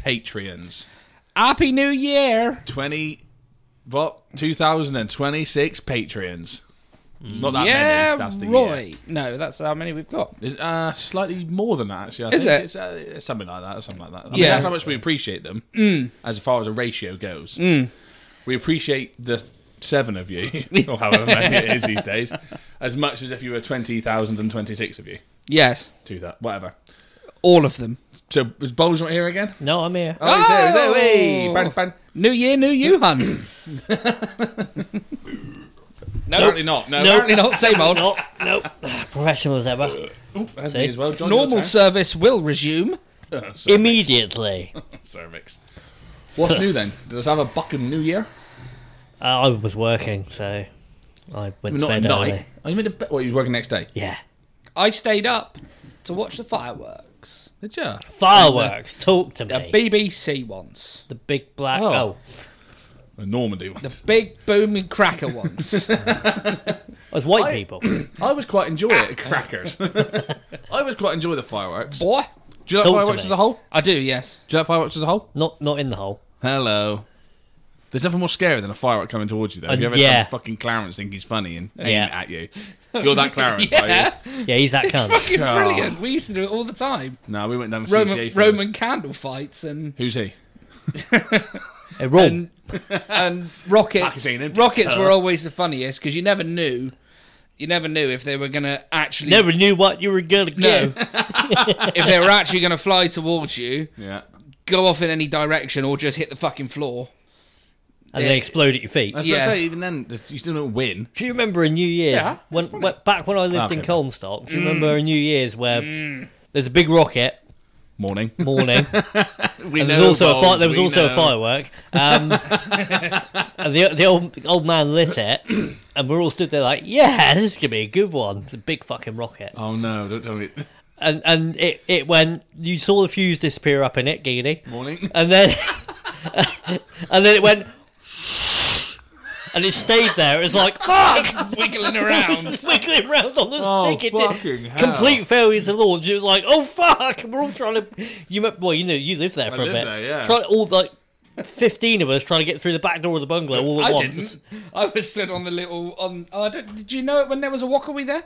Patreons. Happy New Year! 2026 Patreons. Not that Yeah, many. That's the right. year. No, that's how many we've got. It's slightly more than that, actually. I Is think it? It's something like that. Something like that. I mean, Yeah. that's how much we appreciate them, as far as a ratio goes. We appreciate the 7 of you, or however many it is these days, as much as if you were 20,026 of you. Yes, 2,000, whatever. all of them. So, is Bowles not here again? No, I'm here. Oh, he's there. He's there. Hey, bang, bang. New Year, new you, hun. No, Apparently not. No, apparently not. Same old. Nope. Professional as ever. That's me as well. John, Normal service will resume. Immediately. Cervix. What's new then? Does it have a bucking New Year? I was working, so I went to Not at bed night. early. Oh, you meant to bed? Well, you working next day? Yeah. I stayed up to watch the fireworks. Did you? Fireworks. Talk to me. The BBC ones. The big black... Oh. Oh. The Normandy The ones. big booming cracker ones. It's white people. I was quite enjoy it. Crackers. I was quite enjoy the fireworks. Boy. Do you like Talk to fireworks me. as a whole? I do, yes. Do you like fireworks as a whole? Not in the hole. Hello. There's nothing more scary than a firework coming towards you, though. Have you ever yeah. had some fucking Clarence think he's funny and aim Yeah. it at you? You're that Clarence, are Yeah. you? Yeah, he's that It's cunt. fucking Oh. brilliant. We used to do it all the time. No, we went down to CGA Roman candle fights and Who's he? Hey, Ron. and rockets. Magazine, Rockets were always the funniest because you never knew if they were gonna actually Never knew what you were going to No. do. if they were actually gonna fly towards you, Yeah. go off in any direction, or just hit the fucking floor. And then explode at your feet. I was Yeah. going to say, even then, you still don't win. Do you remember in New Year's, Yeah, back when I lived in Okay. Colmstock, do you remember in New Year's where there's a big rocket Morning. morning, We and there was also a firework, and the old man lit it, and we're all stood there like, yeah, this is going to be a good one. It's a big fucking rocket. Oh, no, don't tell me. And it went, you saw the fuse disappear up in it, Geedy, Morning. and then it went, and it stayed there. It was like, fuck! Wiggling around. Wiggling around on the Oh, stick. It fucking did hell. complete failure to launch. It was like, oh fuck! We're all trying to. You lived there for a lived bit. there, yeah. All 15 of us trying to get through the back door of the bungalow all at I once. didn't. I was stood on the little did you know it when there was a walkaway there?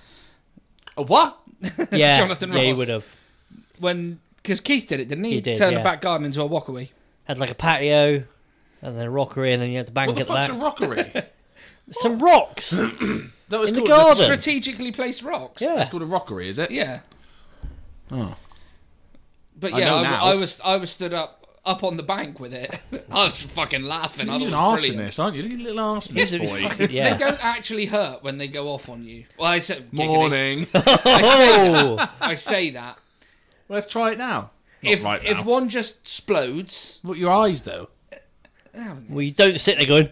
A what? Yeah, Jonathan yeah, he Ross. would have Because Keith did it, didn't he? He did, Turn yeah. the back garden into a walkaway. had like a patio and then a rockery, and then you had the bank What the at the fuck's back. a rockery? Some rocks. That was In the called garden. Strategically placed rocks. Yeah. It's called a rockery, is it? Yeah. Oh. But I yeah, know now. I was stood up on the bank with it. I was fucking laughing. I You're an thought it was brilliant. arsonist, aren't you? You little arsonist He's a boy. fucking- They yeah. don't actually hurt when they go off on you. Well, I said giggity. Morning. Oh, I say that. Well, let's try it now. Not If right if now. one just explodes, What, your eyes, though? well, you don't sit there going.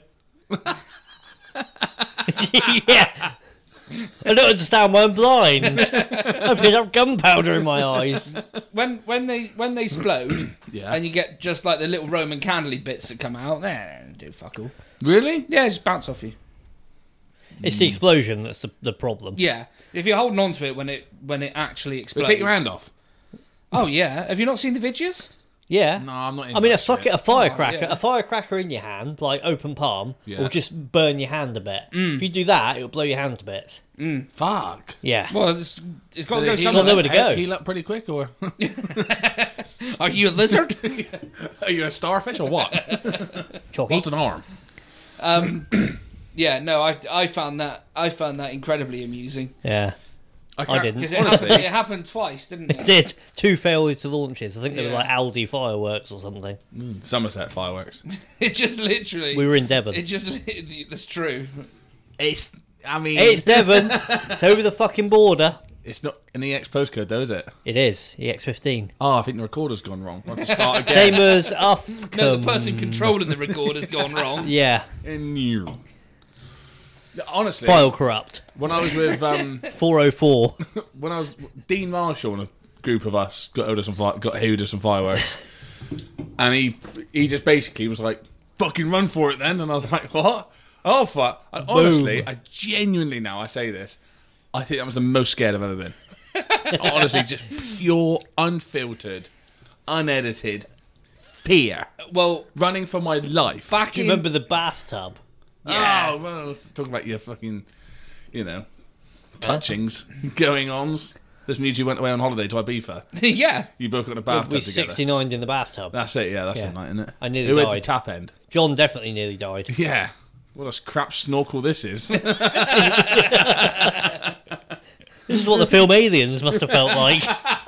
Yeah. I don't understand why I'm blind. I picked up gunpowder in my eyes. when they explode, Yeah. and you get just like the little Roman candle bits that come out, they don't do fuck all. Really? Yeah, just bounce off you. It's the explosion that's the problem. Yeah, if you're holding on to it when it actually But explodes. take your hand off. Oh yeah, have you not seen the videos? Yeah. No, I'm not I mean, a interested. firecracker, yeah. a firecracker in your hand, like open palm, Yeah. will just burn your hand a bit. If you do that, it'll blow your hand to bits. Fuck. Yeah. Well, it's got to go Heal got somewhere. nowhere to go. Heal up pretty quick, or Are you a lizard? are you a starfish, or what? Cocky. What's an arm? Yeah, no, I found that incredibly amusing Yeah. I didn't. because Honestly, it happened twice, didn't it? Did 2 failures to launches. I think they were Yeah. like Aldi fireworks or something. Somerset fireworks. It just literally. We were in Devon. It just. That's true. It's. I mean, It's Devon. It's over the fucking border. it's not an EX postcode, though, is it? It is. EX15. Oh, I think the recorder's gone wrong. I'll have to start again. Same as Uffcombe. No, the person controlling the recorder's gone wrong. Yeah. In you. Honestly, File corrupt. when I was with 404. when I was Dean Marshall and a group of us got hold of some fireworks, and he just basically was like, "Fucking run for it, then." And I was like, "What? Oh fuck!" And honestly, I genuinely now I say this, I think that was the most scared I've ever been. Honestly, just pure, unfiltered, unedited fear. Well, Running for my life. back Do you in... remember the bathtub? Yeah. Oh, well, talking about your fucking, touchings, going-ons. This means you went away on holiday to Ibiza. Yeah. You both got in a We bathtub together. 69'd in the bathtub. That's it, yeah, that's Yeah. the night, isn't it? I nearly Who had the died. tap end? John definitely nearly died. Yeah. What a crap snorkel this is. This is what the film Aliens must have felt like.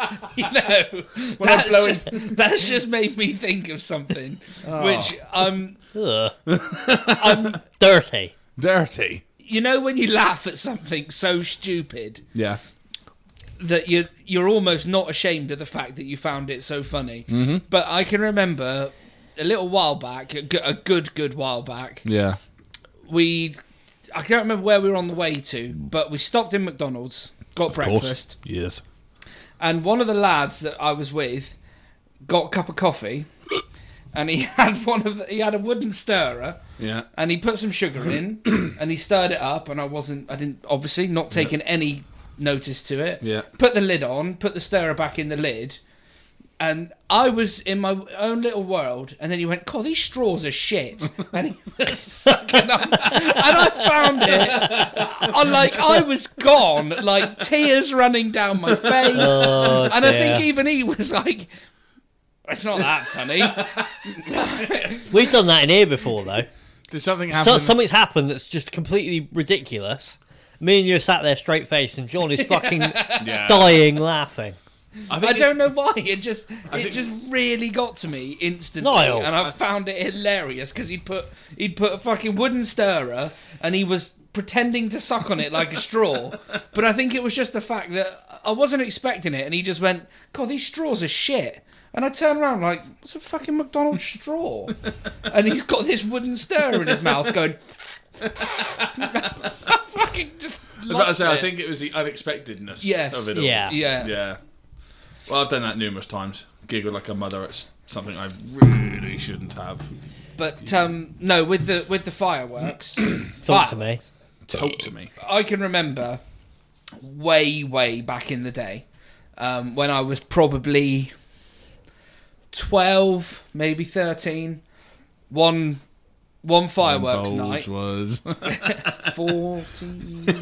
That's just made me think of something, which Ugh. I'm. Dirty. Dirty. You know when you laugh at something so stupid Yeah. that you're almost not ashamed of the fact that you found it so funny. Mm-hmm. But I can remember a little while back, a good while back. Yeah. I can't remember where we were on the way to, but we stopped in McDonald's, got breakfast, Yes. and one of the lads that I was with got a cup of coffee, and he had he had a wooden stirrer, Yeah. and he put some sugar in, and he stirred it up, and I didn't obviously not taking any notice to it. Yeah. Put the lid on, put the stirrer back in the lid, and I was in my own little world, and then he went, "God, these straws are shit," and he was sucking on, and I found it. I was gone, like tears running down my face, Oh, and I dear. think even he was like, "It's not that funny." We've done that in here before, though. Did something happen? So, something's happened that's just completely ridiculous. Me and you sat there straight faced, and John is fucking Yeah. dying laughing. I don't know why. It just really got to me instantly, Niall. and I found it hilarious because he'd put a fucking wooden stirrer and he was pretending to suck on it like a straw. But I think it was just the fact that I wasn't expecting it, and he just went, "God, these straws are shit." And I turned around like, "What's a fucking McDonald's straw?" And he's got this wooden stirrer in his mouth going. I fucking just. I was about to say, I it. think it was the unexpectedness Yes. of it all. Yeah. Yeah. Yeah. Well, I've done that numerous times. Giggled like a mother at something I really shouldn't have. But no, with the fireworks. Talk to me. Talk to me. I can remember way back in the day when I was probably 12, maybe 13. One fireworks Bulge night. was 14.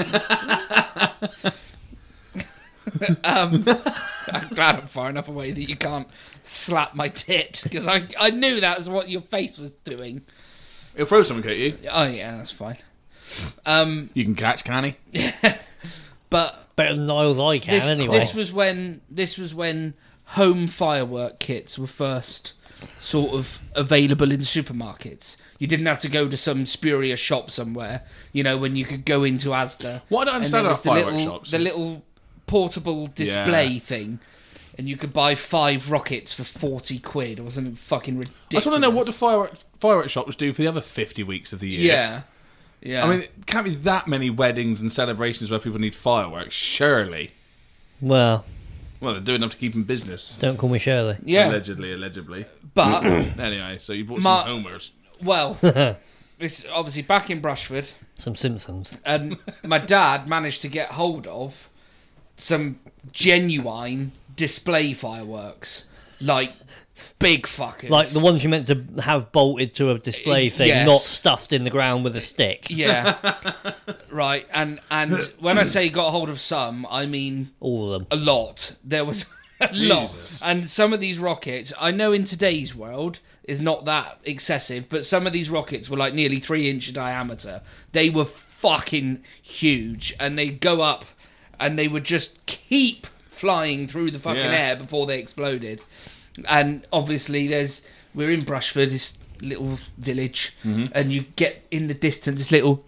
I'm glad I'm far enough away that you can't slap my tit, because I knew that was what your face was doing. He'll throw something at you. Oh yeah, that's fine. You can catch, can he? But Better than Niall's I can, anyway. this was when home firework kits were first sort of available in supermarkets. You didn't have to go to some spurious shop somewhere. You know, when you could go into Asda. What I don't understand and about there was firework shops. the little portable display Yeah. thing, and you could buy 5 rockets for 40 quid or something fucking ridiculous. I just want to know what the firework shops do for the other 50 weeks of the year. Yeah. Yeah. I mean, it can't be that many weddings and celebrations where people need fireworks, surely. Well, Well, they're doing enough to keep in business. don't call me Shirley. yeah. Allegedly. But, Anyway, so you bought Ma- some homers. well, it's obviously back in Brushford. Some Simpsons. And my dad managed to get hold of some genuine display fireworks, like big fuckers, Like the ones you meant to have bolted to a display thing, Yes. not stuffed in the ground with a stick. yeah, right. And when I say got hold of some, I mean All of them. a lot. There was a lot, and some of these rockets, I know in today's world is not that excessive, but some of these rockets were like nearly 3-inch diameter. They were fucking huge, and they'd go up, and they would just keep flying through the fucking Yeah. air before they exploded. And obviously, we're in Brushford, this little village, and you get in the distance this little.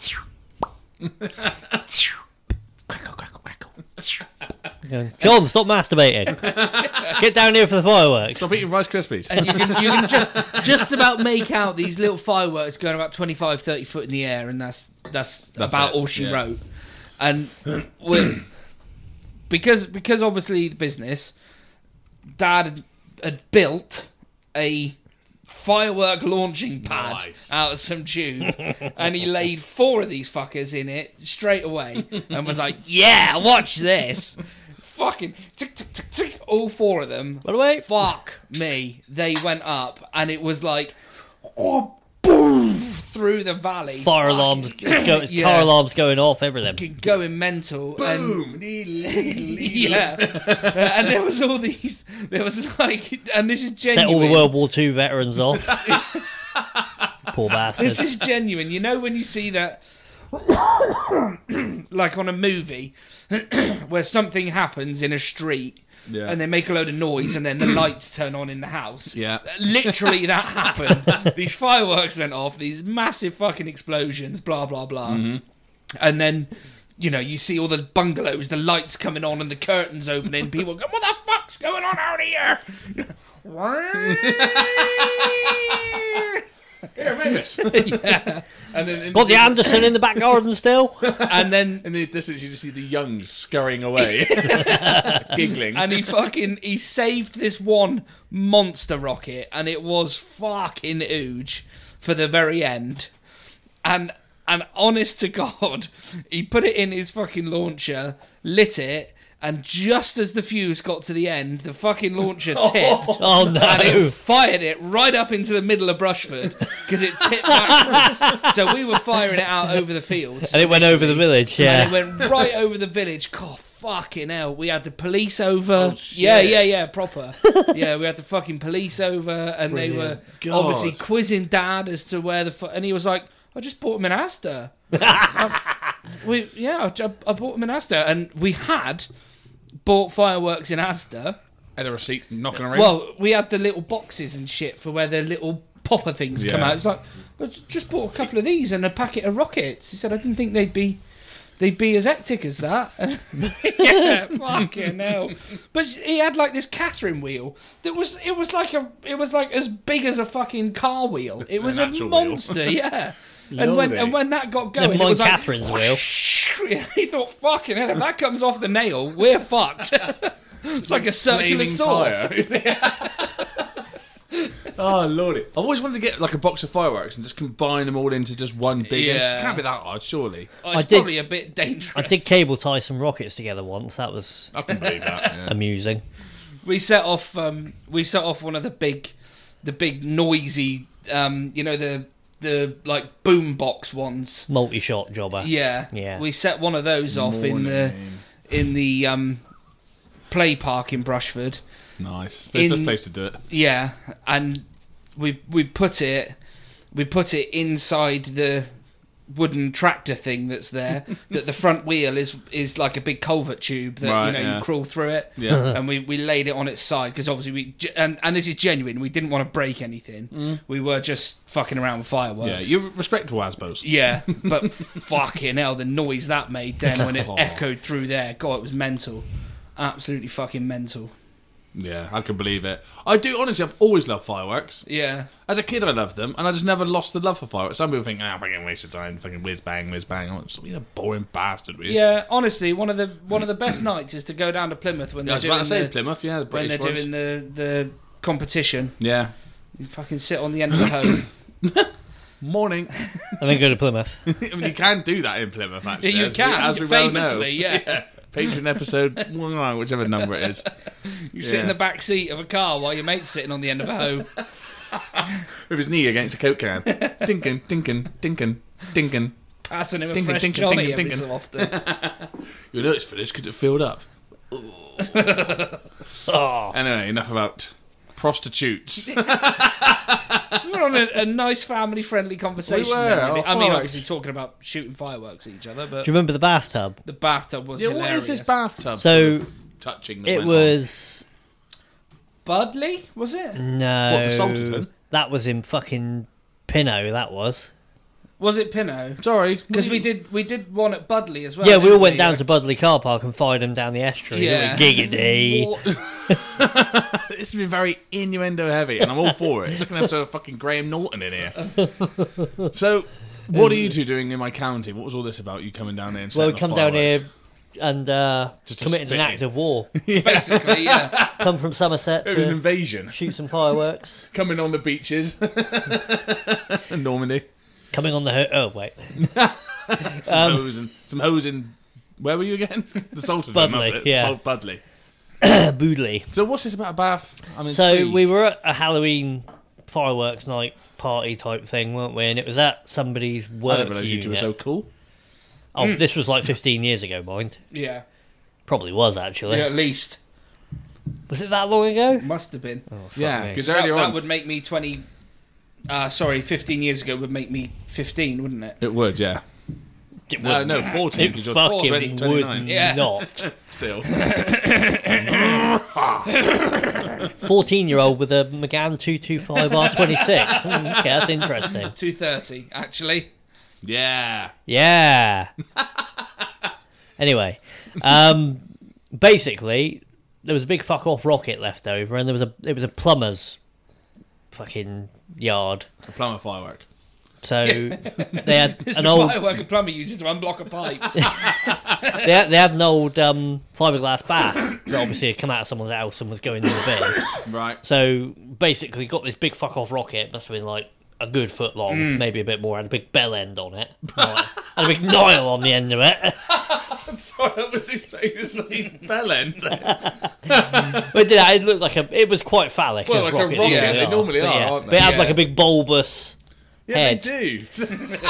Crackle, crackle, crackle. John, stop masturbating. Get down here for the fireworks. Stop eating Rice Krispies. And you can just about make out these little fireworks going about 25, 30 foot in the air, and that's about it, all she yeah. wrote. And because obviously the business, Dad had built a firework launching pad Nice. out of some tube, and he laid 4 of these fuckers in it straight away, and was like, "Yeah, watch this." fucking tick, tick, tick, tick, all 4 of them. By the way, Fuck me. They went up, and it was like, oh, boom, through the valley. fire alarms, Yeah. car alarms going off, everything. Fucking going mental. Boom. Yeah. And there was all these, there was like, and this is Set genuine. all the World War II veterans off. Poor bastards. This is genuine. You know when you see that, like on a movie, where something happens in a street, Yeah. and they make a load of noise, and then the lights turn on in the house. Yeah. Literally, that happened. These fireworks went off. These massive fucking explosions. Blah blah blah. And then, you know, you see all the bungalows, the lights coming on, and the curtains opening. People go, "What the fuck's going on out here?" Here, Mavis. Yeah. And then Got the Anderson in the back garden still. And then in the distance, you just see the youngs scurrying away, giggling. and he saved this one monster rocket, and it was fucking huge for the very end. And honest to God, he put it in his fucking launcher, lit it, and just as the fuse got to the end, the fucking launcher tipped. Oh no. And it fired it right up into the middle of Brushford because it tipped backwards. So we were firing it out over the fields. And it went over the village, yeah. And it went right over the village. God, fucking hell. We had the police over. Oh, shit. Yeah, proper. Yeah, we had the fucking police over, and they were God. obviously quizzing Dad as to where and he was like, I just bought him in Asda. I bought him in Asda. And we had bought fireworks in Asda. Had a receipt knocking around. Well, we had the little boxes and shit for where the little popper things come Yeah. out. It's like, I just bought a couple of these and a packet of rockets. He said, I didn't think they'd be as hectic as that. Yeah, fucking hell. But he had like this Catherine wheel that was like as big as a fucking car wheel. It was a actual wheel. monster, yeah. Lordy. And when that got going, Never it mind was like, Catherine's wheel. he thought, fucking hell, if that comes off the nail, we're fucked. It's like a circular Flaming saw. tyre. Oh lordy! I've always wanted to get like a box of fireworks and just combine them all into just one big. Yeah. Can't be that hard, surely. Oh, it's I did- probably a bit dangerous. I did cable tie some rockets together once. That was I can believe that. Yeah. amusing. We set off one of the big noisy, the like boom box ones. Multi-shot jobber. Yeah, Yeah. We set one of those off in the play park in Brushford. Nice. It's the place to do it. Yeah, and we put it inside the wooden tractor thing that's there. That the front wheel is like a big culvert tube that Right, yeah. you crawl through it. Yeah. And we laid it on its side because obviously and this is genuine. We didn't want to break anything. We were just fucking around with fireworks. Yeah, you're respectable, Asbos. Yeah, but fucking hell, the noise that made then when it echoed through there. God, it was mental. Absolutely fucking mental. Yeah, I can believe it. I do, honestly, I've always loved fireworks. Yeah. As a kid, I loved them, and I just never lost the love for fireworks. Some people think, fucking waste of time, fucking whiz bang, whiz bang. Oh, you're a boring bastard, really. Yeah, honestly, one of the best nights is to go down to Plymouth when I they're was about to doing say the, Plymouth, yeah, the when British they're ones. doing the competition. Yeah. You fucking sit on the end of the hoe. Morning. And then go to Plymouth. I mean, you can do that in Plymouth, actually. You as can, we, as we well know. famously, yeah. Patreon episode, whichever number it is. You sit in the back seat of a car while your mate's sitting on the end of a hoe. With his knee against a Coke can. Dinkin, dinkin, dinkin, dinkin. Passing him a Dinkin, fresh dinkin, Johnny dinkin, every dinkin. so often. You'll notice for this because it filled up. Oh, Anyway, enough about prostitutes. We're on a nice family-friendly conversation. We were. there, really. Oh, I mean, fireworks. obviously talking about shooting fireworks at each other, but do you remember the bathtub? the bathtub was Yeah, hilarious. what is this bathtub? So, sort of touching. That It went was Budley, was it? no. What, the Salterton? That was in fucking Pinot. That was. Was it Pinot? on? Sorry, Because we did one at Budley as well. Yeah, we all didn't went down to Budley car park and fired them down the estuary. Yeah. Giggity. This has been very innuendo heavy, and I'm all for it. It's like an episode of fucking Graham Norton in here. So, what are you two doing in my county? What was all this about? You coming down here and Well, we setting come off down fireworks? here and Just to committed fit an act in. of war. Basically, yeah. Come from Somerset It was an to invasion. shoot some fireworks. Coming on the beaches in Normandy. Coming on the oh wait, Some hose in Where were you again? The Salterton. Budley, that's it. yeah. Oh, Budley. Boodley. So what's this about Bath? I'm So intrigued. we were at a Halloween fireworks night party type thing, weren't we? And it was at somebody's I work didn't realise you two were unit. so cool. Oh, this was like 15 years ago, mind. Yeah. Probably was, actually. Yeah, at least. Was it that long ago? Must have been. Oh, fuck Yeah, me. because That, earlier that on would make me 20... 15 years ago would make me 15, wouldn't it? it would, yeah. It No, wouldn't. no, 14. It 'cause you're fucking 29. would Yeah. not. Still. 14-year-old with a McGann 225R26. Okay, that's interesting. 230, actually. Yeah. Yeah. Anyway, basically, there was a big fuck off rocket left over, and it was a plumber's fucking yard. A plumber firework. So they had It's an the old firework a plumber uses to unblock a pipe. they had an old fiberglass bath that obviously had come out of someone's house and was going in the bin. Right. So basically, got this big fuck off rocket. Must have been like a good foot long, maybe a bit more, and a big bell end on it, and a big Nile on the end of it. Sorry, I was saying bell end. But it looked like it was quite phallic. Well, as like a rockets rocket, usually they normally but are, yeah. aren't they? But it had Yeah. like a big bulbous Yeah, head. they do.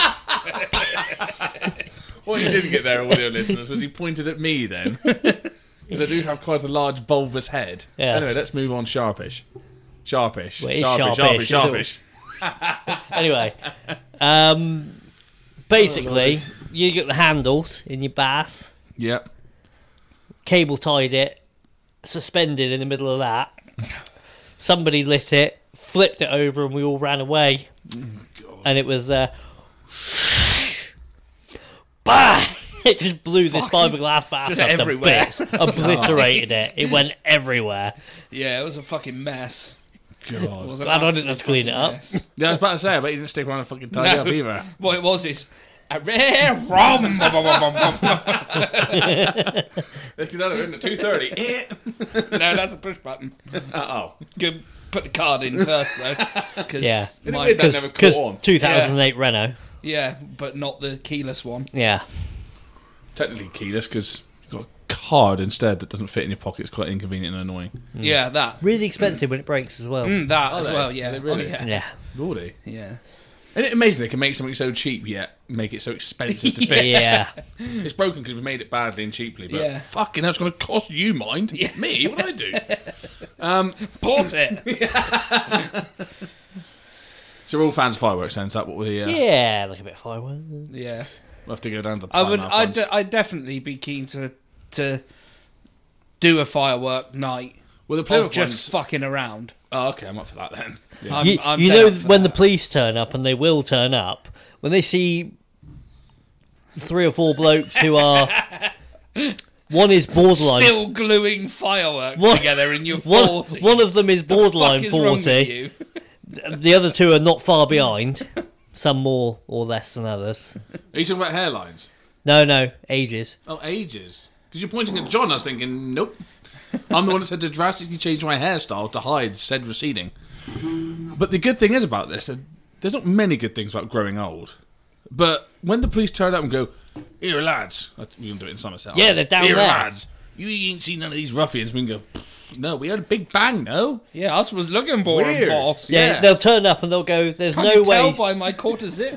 What you didn't get there, audio listeners, was he pointed at me then. Because I do have quite a large bulbous head. Yeah. Anyway, let's move on. Sharpish. Sharpish. Well, it is Sharpish. sharpish, Sharpish. Anyway, basically, you get the handles in your bath, Yep. cable tied it, suspended in the middle of that. Somebody lit it, flipped it over, and we all ran away. And it was bah! It just blew this fiberglass bath just up to everywhere. bits, obliterated it. It went everywhere. Yeah, it was a fucking mess. It God. was an Glad I didn't absolute have to clean it fucking up. mess. Yeah, I was about to say, I bet you didn't stick around and fucking tidy up either. What it was is a rare rum. They could have it at 2:30. No, that's a push button. Oh. Good. Put the card in first though. Cause Yeah. Isn't it weird that never Because caught on? 2008 Renault. yeah, but not the keyless one. Yeah. Technically keyless because you've got a card instead that doesn't fit in your pocket. It's quite inconvenient and annoying. Yeah, that. Really expensive when it breaks as well. That as they? well. Yeah. Are they really? Oh, yeah. Yeah. Really? Yeah. Isn't it amazing they can make something so cheap yet make it so expensive to fix? Yeah. It's broken because we've made it badly and cheaply, but Yeah. fucking hell, it's going to cost you, mind. Me? What do I do? Bought it. So we're all fans of fireworks then, is that what we... Yeah, like a bit of fireworks. Yeah. We'll have to go down to the I would. Plymouth ones. I'd definitely be keen to do a firework night Well, the of Plymouth just ones... fucking around. Oh, okay, I'm up for that then. Yeah. I'm You dead know up for when that. the police turn up, and they will turn up, when they see 3 or 4 blokes who are... One is borderline... Still gluing fireworks One- together in your one, 40s. one of them is borderline Fuck is wrong with 40. you? The other 2 are not far behind. Some more or less than others. Are you talking about hairlines? No, ages. Oh, ages. Because you're pointing at John, I was thinking, nope. I'm the one that said to drastically change my hairstyle to hide said receding. But the good thing is about this, that there's not many good things about growing old. But when the police turn up and go, here, lads. We can do it in Somerset. Yeah, they're down here, there. lads. You ain't seen none of these ruffians. We can go, no, we had a big bang, no? Yeah, us was looking for Weird. him, boss. Yeah, Yeah. they'll turn up and they'll go, there's Can't no you tell way... by my quarter zip?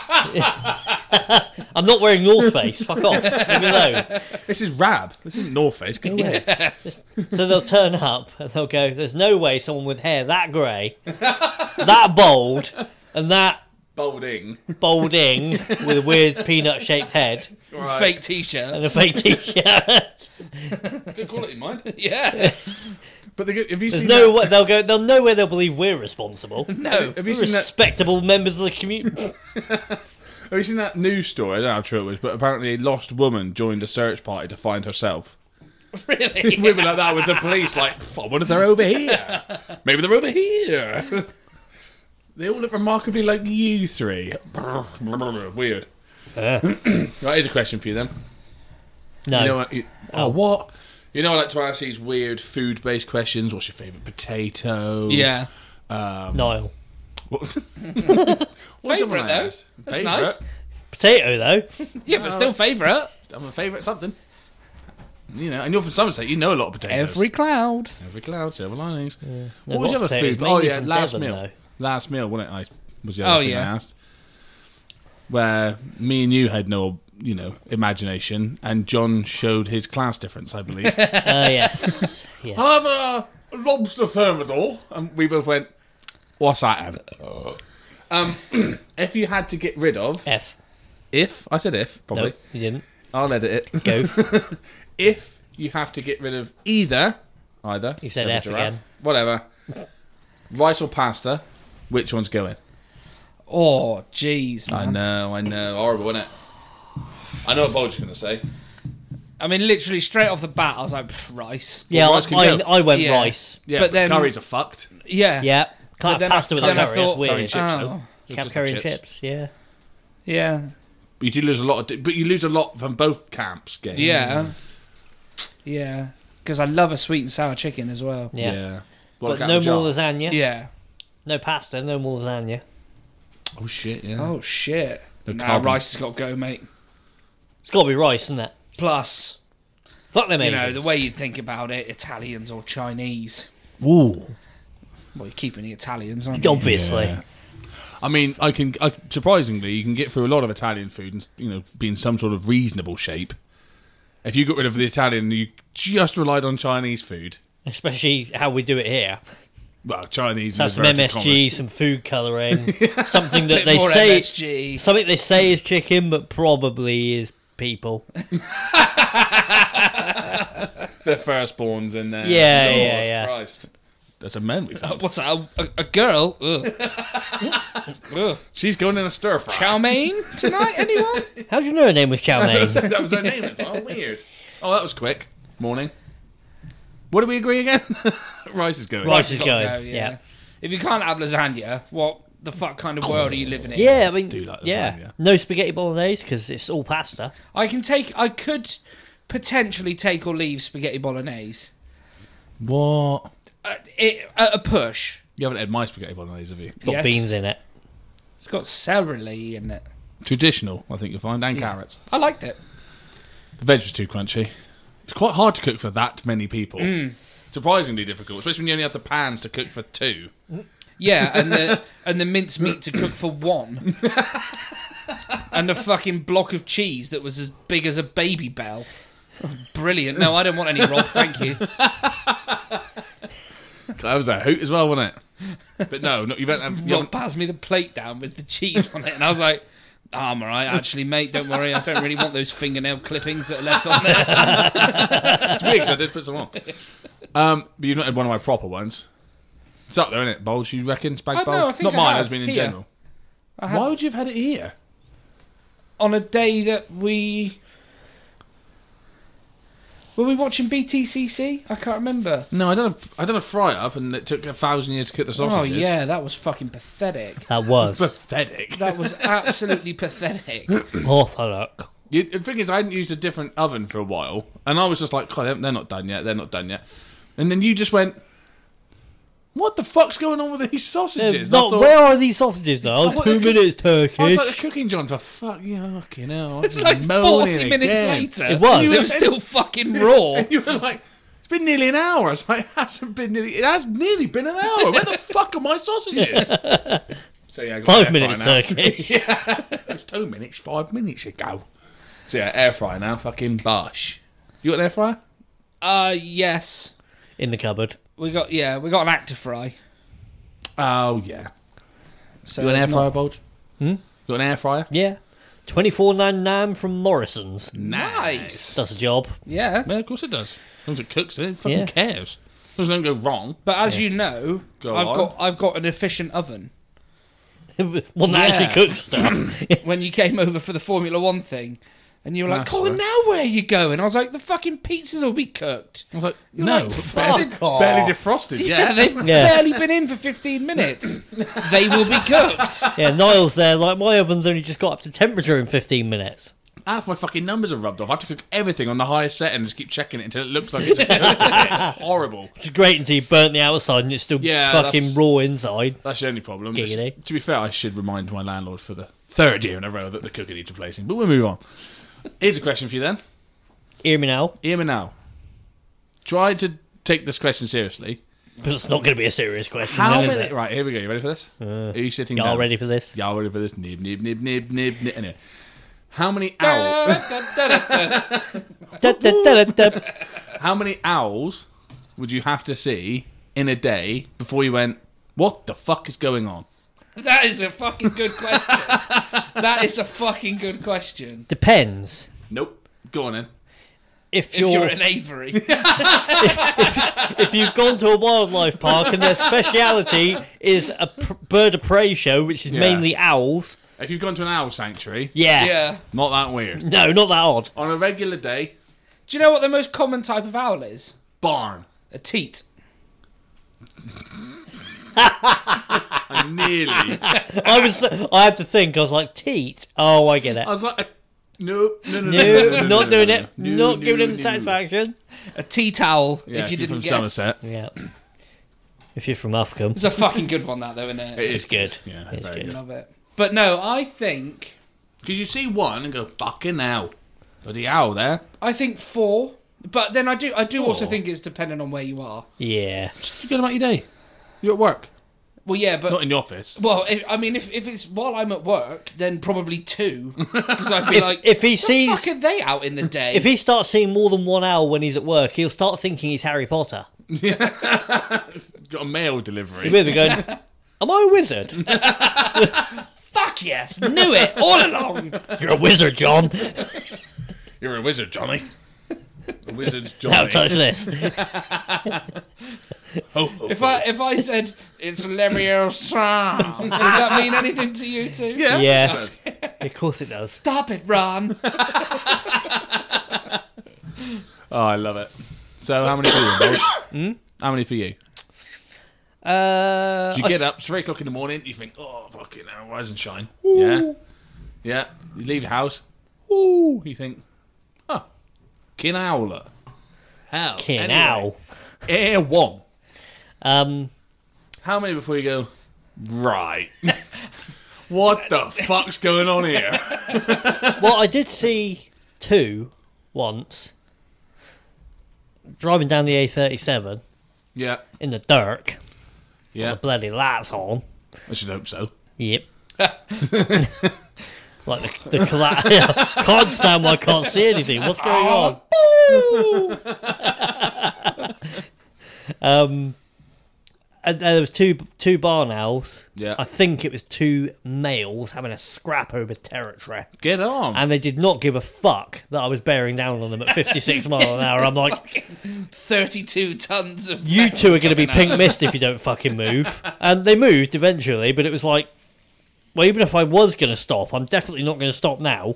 I'm not wearing North Face. Fuck off. Leave me alone. This is Rab. This isn't North Face. Go away. So they'll turn up and they'll go, there's no way someone with hair that grey, that bold, and that Bolding. balding with a weird peanut-shaped head Right. Fake and a t-shirts. fake t-shirt. Good quality, mind. Yeah. But the good, have you There's seen no that? way they'll know where they'll believe we're responsible. No. Have you We're seen that? respectable members of the community. Have you seen that news story? I don't know how true it was, but apparently a lost woman joined a search party to find herself. Really? Women like that with the police, like, I wonder if they're over here. Maybe they're over here. They all look remarkably like you three. Weird. Right, here's a question for you then. No. You know what? What? You know, I like to ask these weird food-based questions. What's your favourite potato? Yeah. Niall. What? What's Favourite, someone though. asked? That's Favourite? nice. potato, though. Yeah, but still favourite. I'm a favourite something. You know, and you're from Somerset. You know a lot of potatoes. Every cloud. Every cloud, silver linings. No, What was the lots other of potatoes, food? Oh mainly yeah, from last Devon, meal. though. Last meal, wasn't it? I was the other thing I yeah. asked. Where me and you had no, imagination, and John showed his class difference, I believe. Yes. Yes. I'll have a lobster thermidor, and we both went, "What's that?" Ed?" If you had to get rid of, F. I said if, No, probably. you didn't. I'll edit it. Go. If you have to get rid of either, You said a F giraffe, again. whatever, rice or pasta, which one's going? Oh, jeez, man. I know, horrible, isn't it? I know what Bulge's going to say. I mean, literally straight off the bat, I was like, rice. Yeah, rice can go. I went Yeah. rice. Yeah, But then- curries are fucked. Yeah. Yeah. But Can't then have pasta with a then I curry. That's thought- weird. Curry and chips, Oh. though. You have Just curry and chips. chips. Yeah. Yeah. But you lose a lot, but you lose a lot from both camps. Game. Yeah. Yeah. Because I love a sweet and sour chicken as well. Yeah. Well, But no more lasagna. Yeah. No pasta. No more lasagna. Oh shit! Yeah. Oh, shit. The Nah, carbon. rice has got to go, mate. It's got to be rice, isn't it? Plus, Fuck them you know, Asians. the way you think about it, Italians or Chinese. Ooh. Well, you're keeping the Italians, aren't you? Obviously. Yeah. I mean, surprisingly, you can get through a lot of Italian food and be in some sort of reasonable shape. If you got rid of the Italian, you just relied on Chinese food. Especially how we do it here. Well, Chinese. So in some inverted MSG, commas. some food colouring, something that Bit they more say, MSG. something they say is chicken, but probably is people. Their firstborns in there. Yeah, Lord yeah, yeah. Christ. There's a man we found. What's that? A girl? Ugh. Ugh. She's going in a stir fry. Chow mein tonight, anyone? How do you know her name was chow mein? That was her name. It's weird. Oh, that was quick. Morning. What did we agree again? Rice is going. Rice is Gotta going. Yeah. If you can't have lasagna, what the fuck kind of world are you living in? Yeah, I mean, Do like yeah. lasagna. No spaghetti bolognese because it's all pasta. I could potentially take or leave spaghetti bolognese. What? At a push. You haven't had my spaghetti bolognese, have you? Got Yes. beans in it. It's got celery in it. Traditional, I think you'll find, and Yeah. carrots. I liked it. The veg was too crunchy. It's quite hard to cook for that many people. Surprisingly difficult, especially when you only have the pans to cook for two. Yeah, and the minced meat to cook for one. And the fucking block of cheese that was as big as a baby bell. Brilliant. No, I don't want any, Rob, thank you. That was a hoot as well, wasn't it? But no, you Rob passed me the plate down with the cheese on it, and I was like, oh, I'm alright, actually, mate, don't worry, I don't really want those fingernail clippings that are left on there. It's weird 'cause I did put some on. But you've not had one of my proper ones. It's up there, isn't it? Bulge, you reckon? Spag bowl? No, I think not I mine, have. I mean in Here. general. Why would you have had it here? On a day that we... Were we watching BTCC? I can't remember. No, I done a fry up, and it took 1,000 years to cook the Oh, sausages. yeah, that was fucking pathetic. That was Pathetic. That was absolutely pathetic. orthodox. The thing is, I hadn't used a different oven for a while, and I was just like, God, they're not done yet. They're not done yet. And then you just went, "What the fuck's going on with these sausages?" I thought- Where are these sausages now? what 2 the- minutes I was Turkish. like the cooking John for fucking hell. It's like 40 minutes later. It was. It was still fucking raw. You were like, it's been nearly an hour. I was like, it has nearly been an hour. Where the fuck are my sausages? So yeah, I got 5 an air minutes fryer now. Turkish. Yeah, 2 minutes, 5 minutes ago. So yeah, air fryer now, fucking bosh. You got an air fryer? Yes. In the cupboard. We got an Actifry. Oh yeah. So You got an air it's fryer, not- Bulge? You got an air fryer? Yeah. 24.99 from Morrison's. Nice. Does the job. Yeah. Yeah, of course it does. As long as it cooks, it fucking Yeah. cares. As long as it don't go wrong. But as you know, Go on. I've got an efficient oven. One that Yeah. actually cooks stuff. When you came over for the Formula One thing, and you were like, That's Colin, right. now where are you going? I was like, the fucking pizzas will be cooked. I was like, You're no, like, barely, fuck off. barely defrosted. Yeah, Yeah, they've Yeah. barely been in for 15 minutes. They will be cooked. Yeah, Niall's there, like, my oven's only just got up to temperature in 15 minutes. half my fucking numbers are rubbed off. I have to cook everything on the highest setting and just keep checking it until it looks like it's horrible. It's great until you burnt the outside and it's still Yeah, fucking that's- raw inside. That's the only problem. Giggity. To be fair, I should remind my landlord for the third year in a row that the cooker needs replacing. But we'll move on. Here's a question for you then. Hear me now. Hear me now. Try to take this question seriously. But it's not going to be a serious question. How then, is many? it? Right, here we go. You ready for this? Are you sitting Y'all down? ready for this? Y'all ready for this? Nib, nib, nib, nib, nib, nib, nib. Anyway. How many owls? Da, da, da, da, da. How many owls would you have to see in a day before you went, what the fuck is going on? That is a fucking good question. That is a fucking good question. Depends. Nope. Go on then. If If you're in Avery. if you've gone to a wildlife park and their speciality is a bird of prey show, which is Yeah. mainly owls, If you've gone to an owl sanctuary, yeah. Yeah. not that weird. No, not that odd. On a regular day, Do you know what the most common type of owl is? barn. A teat. I nearly. I had to think. I was like, teat. Oh, I get it. I was like, no, No, not doing it. No, Not giving him no. the satisfaction. A teat owl, Yeah, if you you're didn't from guess. Somerset. Yeah. If you're from Uffcombe, It's a fucking good one, that, though, isn't it? It it's is good. Yeah, It's very good. Love it. But no, I think Because you see one and go, fucking hell. Bloody owl there. 4. But then I do also 4? think it's dependent on where you are. Yeah. Just go about your day. You're at work. Well, yeah, but Not in the office. well, if it's while I'm at work, then probably 2, because I'd be like, If he the sees, fuck are they out in the day? if he starts seeing more than one owl when he's at work, he'll start thinking he's Harry Potter. Got a mail delivery. He'll be going, "Am I a wizard? Fuck yes, knew it all along. You're a wizard, John." You're a wizard, Johnny. A wizard, Now Johnny. touch this. Ho, ho, If ho. I said it's Leviosa, does that mean anything to you too? Yeah. Yes. Of course it does. Stop it, Ron. Oh, I love it. So, how many for you, Bold? How many for you? Do you get up, it's 3 o'clock in the morning, you think, oh, fucking hell, rise and shine. Yeah. Yeah. You leave the house. Ooh. You think, huh, kin owlet. Hell. Kin Anyway, owl. Air one. Um, How many before you go, right. What the fuck's going on here? well, I did see 2 once driving down the A37 Yeah. in the dark. Yeah. The bloody lights on. I should hope so. Yep. Like the collapse. Can't stand why I can't see anything. What's going on? And there was two barn owls. Yeah. I think it was 2 males having a scrap over territory. Get on. And they did not give a fuck that I was bearing down on them at 56 mile an hour. I'm like, 32 tons of. you metal two are going to be coming pink mist if you don't fucking move. And they moved eventually, but it was like, well, even if I was going to stop, I'm definitely not going to stop now.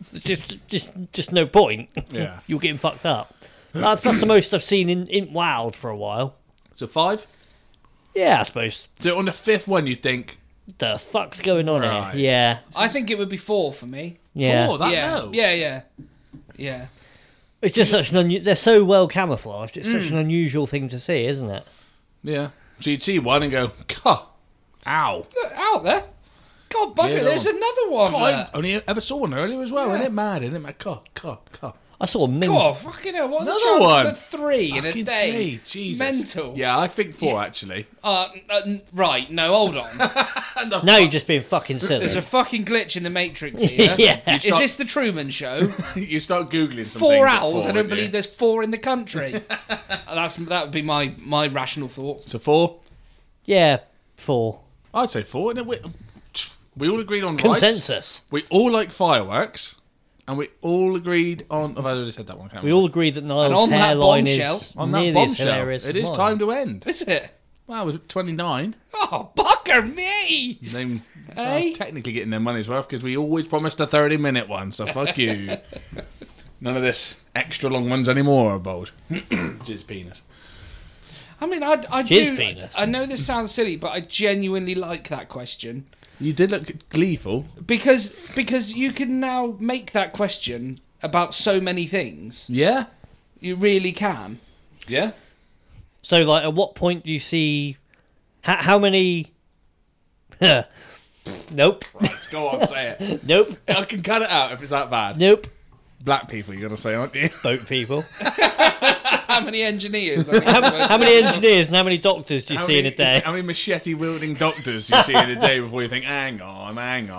just no point. Yeah. You're getting fucked up. That's the most I've seen in wild for a while. So 5? Yeah, I suppose. So on the 5th one, you think, The fuck's going on Right. here? Yeah. I think it would be 4 for me. Yeah. 4, that yeah. low? Yeah. It's just such an they're so well camouflaged. It's such an unusual thing to see, isn't it? Yeah. So you'd see one and go, "Cuh, ow." Look, out there. God, bugger, Yeah, there's go on. another one. God, I only ever saw one earlier as well. Isn't it mad? Isn't it mad? Cuh. I saw a mint. God, fucking hell, what are the Another chances one. of 3 in a Fucking day? 3, Jesus. Mental. Yeah, I think 4 actually. Right, no, hold on. Now you're just being fucking silly. There's a fucking glitch in the Matrix here. Yeah. Is this the Truman Show? You start googling some 4 things at owls? 4, I don't wouldn't believe you? there's 4 in the country. That would be my rational thought. So 4. Yeah, 4. I'd say 4. Isn't it? We all agreed on rice. Consensus. We all like fireworks, and we all agreed on. I've already said that one. Can't We all agree that And Niall's on that hairline bombshell- is on that nearly as bombshell. hilarious It as is mine. time to end. Is it? Wow, we're 29. Oh, bugger me! Then Hey? technically getting their money's worth because we always promised a 30-minute one. So fuck you. None of this extra long ones anymore, Bold. Jizz penis. I mean, I Jizz do. penis. I know this sounds silly, but I genuinely like that question You did look gleeful. because you can now make that question about so many things. Yeah. You really can. Yeah. So, like, at what point do you see how many? Nope. Go on, say it. Nope. I can cut it out if it's that bad. Nope. Black people, you're going to say, aren't you? Boat people. How many engineers? How many engineers and how many doctors do you see in a day? How many machete-wielding doctors do you see in a day before you think, hang on.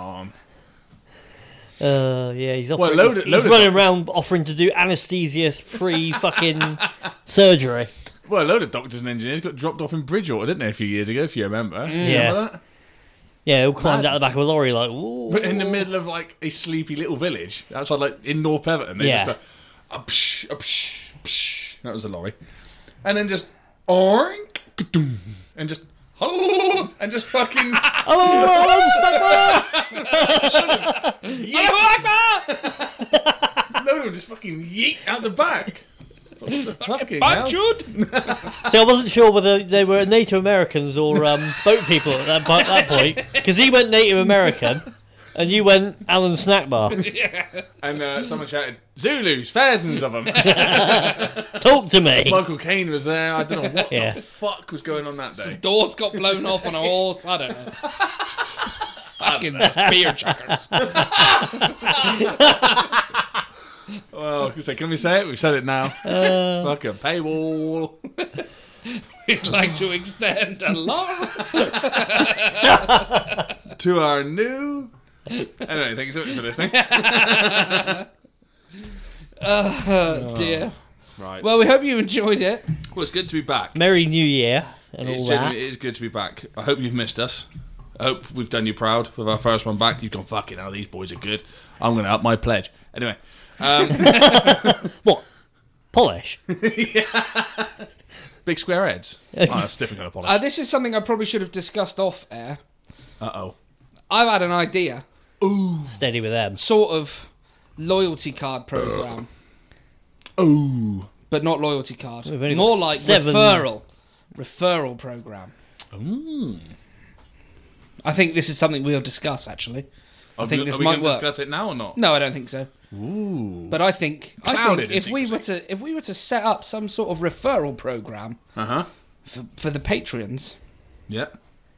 Yeah, he's offering, Well, he's running around offering to do anaesthesia-free fucking surgery. Well, a load of doctors and engineers got dropped off in Bridgewater, didn't they, a few years ago, if you remember? Yeah. Remember that? Yeah, they all climbed out the back of a lorry like, ooh. But in the middle of, like, a sleepy little village, outside, like, in North Everton, they Yeah. just go, psh, psh, psh. That was the lorry. And then just, oink, ka-doom, and just, and just fucking, load of them just fucking yeet out the back. Fucking hell. See, I wasn't sure whether they were Native Americans or boat people at that point, because he went Native American, and you went Alan Snackbar. And someone shouted, Zulus, thousands of them. Talk to me. Michael Caine was there. I don't know what Yeah. the fuck was going on that day. Doors got blown off on a horse. I don't know. Fucking spear chuckers. Well, can we say it? We've said it now. Fucking paywall. We'd like to extend a long. To our new... Anyway, thank you so much for listening. Oh, dear. Right. Well, we hope you enjoyed it. Well, it's good to be back. Merry New Year and all that. It is good to be back. I hope you've missed us. I hope we've done you proud with our first one back. You've gone, fucking hell, these boys are good. I'm going to up my pledge. Anyway. What? Polish? Big square heads. Oh, that's different kind of polish. This is something I probably should have discussed off air. Uh-oh. I've had an idea. Steady with them. Sort of loyalty card program, Ooh. but not loyalty card. We've only More got like 7. referral program. Ooh. I think this is something we'll discuss. Actually, I think this Are we might going to work. discuss it now or not? No, I don't think so. Ooh. But I think Clouded in if we were to set up some sort of referral program Uh-huh. for the Patreons, Yeah.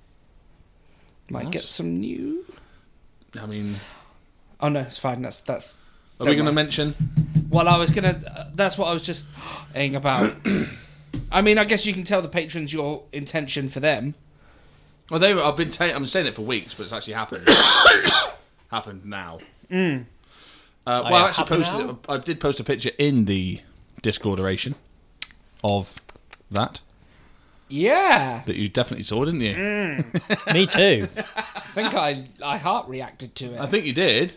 might Nice. get some new. I mean, Oh no, it's fine. That's. are Don't we going to worry. mention... Well, I was gonna. That's what I was just saying about. I mean, I guess you can tell the patrons your intention for them. Well, I've been saying it for weeks, but it's actually happened. Happened now. Well, I actually happen posted. now? I did post a picture in the Discorderation of that Yeah, you definitely saw, didn't you? Me too. I think I heart reacted to it. I think you did.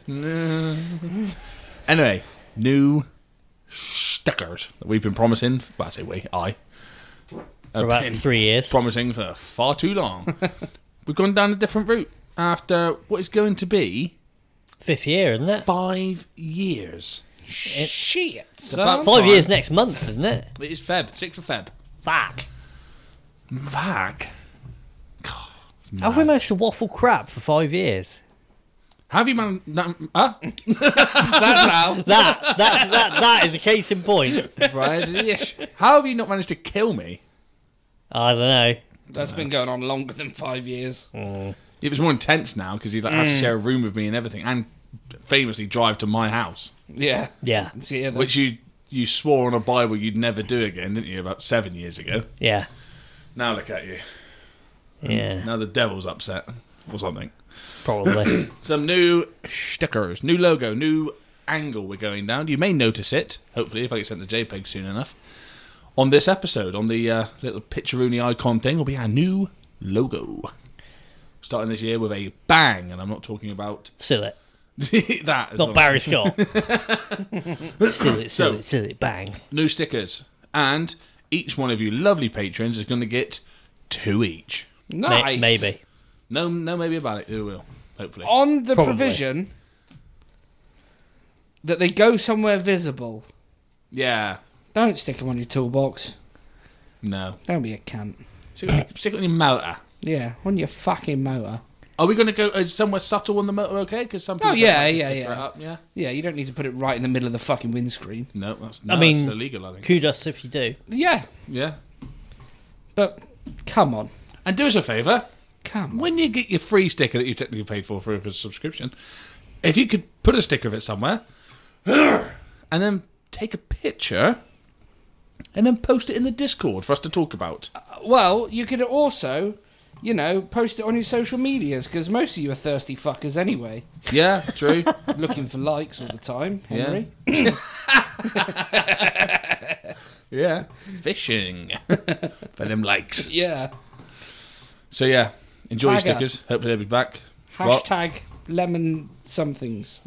Anyway, new stickers that we've been promising. Well, I say I. For about 3 years. Promising for far too long. We've gone down a different route after what is going to be 5th year, isn't it? 5 years. Shit, about son. 5 years next month, isn't it? It is Feb, 6th of Feb. Fuck. Fuck. How have we managed to waffle crap for 5 years? Have you man? Huh? That's how. That is a case in point. Right. How have you not managed to kill me? I don't know. That's been going on longer than 5 years. It was more intense now because he has to share a room with me and everything, and famously drive to my house, Yeah. Yeah. See, yeah, which you swore on a Bible you'd never do again, didn't you? About 7 years ago. Yeah. Now look at you. Yeah. Now the devil's upset or something. Probably. Some new stickers, new logo, new angle we're going down. You may notice it, hopefully, if I get sent the JPEG soon enough. On this episode, on the little picturoony icon thing, will be our new logo. Starting this year with a bang, and I'm not talking about Seal it. that. As Not well. Barry Scott. Seal it, bang. New stickers, and each one of you lovely patrons is going to get 2 each. nice. Maybe. No, maybe about it. Who will? Hopefully. On the Probably. provision that they go somewhere visible. Yeah. Don't stick them on your toolbox. No. Don't be a cunt. Stick it on your motor. Yeah, on your fucking motor. Are we going to go somewhere subtle on the motor? Okay, because some people. Oh, yeah, don't like to yeah, stick yeah. it up, yeah. Yeah, you don't need to put it right in the middle of the fucking windscreen. No, that's mean, illegal. I think. Kudos if you do. Yeah, Yeah. but come on. And do us a favour. Come on. when you get your free sticker that you technically paid for a subscription, if you could put a sticker of it somewhere, and then take a picture, and then post it in the Discord for us to talk about. Well, you could also, post it on your social medias, because most of you are thirsty fuckers anyway. Yeah, true. Looking for likes all the time, Henry. Yeah, fishing for them likes. Yeah. So yeah, enjoy your Tag stickers. us. Hopefully they'll be back. What? Hashtag lemon somethings.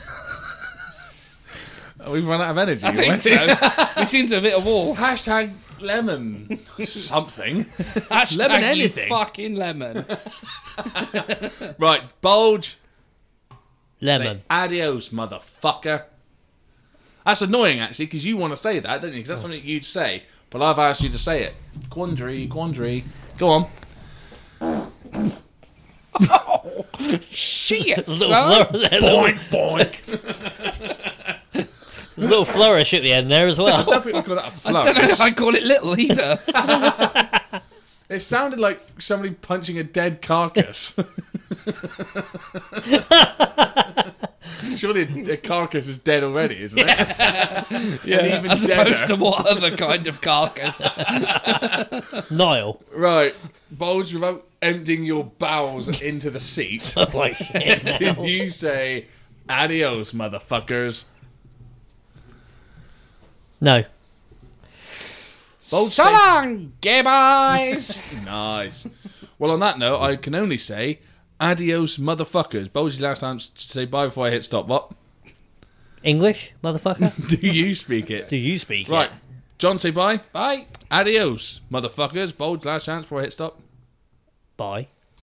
We've run out of energy. I think so. We seem to have hit a wall. Hashtag lemon something. Hashtag Lemon you anything. fucking lemon. Right, Bulge. Lemon. Say adios, motherfucker. That's annoying, actually, because you want to say that, don't you? Because that's something you'd say. But I've asked you to say it. Quandary. Go on. Shit, Little son. flourish, Boink. little flourish at the end there as I well. don't think I call that a I flourish. don't know if I call it little either. It sounded like somebody punching a dead carcass. Surely a carcass is dead already, isn't it? Yeah, even As deader. opposed to what other kind of carcass? Nile. Right, Bulge, without emptying your bowels into the seat, I'm like, shit now. can you say adios, motherfuckers? No. Bulge So say- long, gay boys. Nice. Well, on that note, I can only say adios, motherfuckers. Bulge's last time to say bye before I hit stop. What? English, motherfucker? Do you speak it? Do you speak Right. it? John, say bye. Bye. Adios, motherfuckers. Bulge, last chance before I hit stop. Bye.